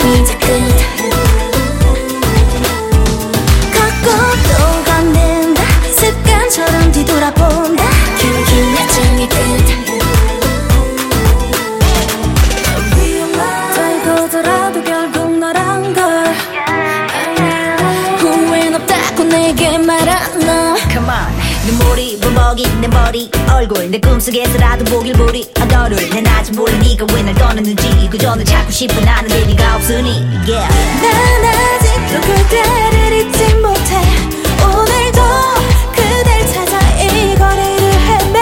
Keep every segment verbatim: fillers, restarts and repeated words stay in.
이제 끝 걷고 또 걷는다 습관처럼 뒤돌아본다 긴 야정의 끝 돌고더라도 결국 너란 걸 후회는 없다고 내게 말하나 Come on 눈물이 범벅이 내 머리 얼굴 내 꿈속에서라도 보길 보리 아, 너를 내 낮은 몰라 네가 왜 날 떠났는지 그저 널 찾고 싶어 나는데 네가 없으니 yeah. 난 아직도 그대를 잊지 못해 오늘도 그댈 찾아 이 거리를 헤매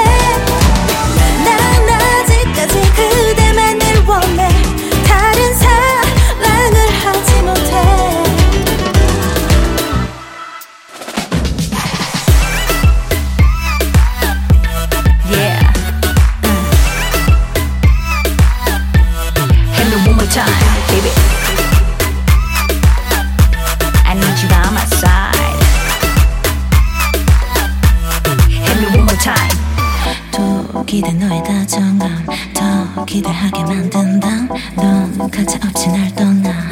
난 아직까지 그대만을 원해 다른 사랑을 하지 못해 Yeah. Uh. Hit me one more time, baby. I need you by my side. Hit me one more time. 또 기대 너의 다정함 더 기대하게 만든다 넌 가차없이 날 떠나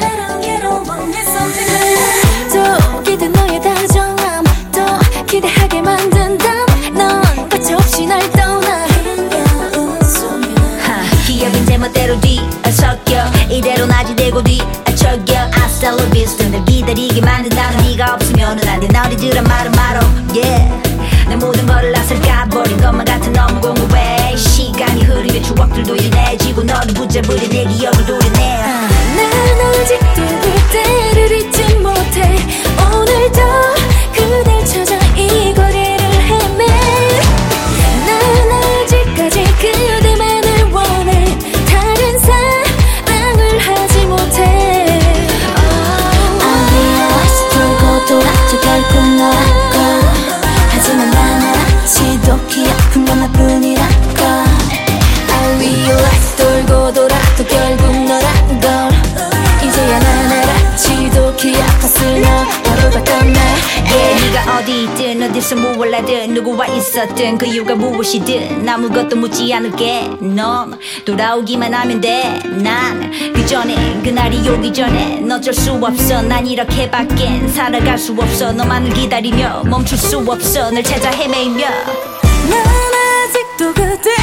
또 기대 너의 다정함 더 기대하게 만든다 넌 가차없이 날 떠나 기억은 제멋대로 뒤섞여 이대로 나지되고 뒤척여 I still love you still 날 기다리게 만든다는 네가 없으면은 안돼 너리 들은 말은 말어 yeah 내 모든 거를 낯을 까버린 것만 같은 너무 공허해 시간이 흐르며 추억들도 연해지고 너를 붙잡으려 내 기억을 도려내 난 아직도 그대를 잊지 못해 오늘도 그댈 찾아 이 거리를 헤매 난 아직까지 그대만을 원해 다른 사랑을 하지 못해 I realize 돌고 돌아도 결국 너랄까 하지만 난 알아 지독히 아픈 건 나뿐이랄까 I realize 돌고 돌아도 결국 너란 걸 이제야 난 알아 지독히 아팠을 너 바로 바꿨네 yeah. 네가 어디 있든 어디서 무얼하든 누구와 있었든 그 이유가 무엇이든 아무것도 묻지 않을게 넌 돌아오기만 하면 돼난 그 전에 그날이 오기 전에 너 어쩔 수 없어 난 이렇게밖엔 살아갈 수 없어 너만을 기다리며 멈출 수 없어 널 찾아 헤매이며 난 아직도 그대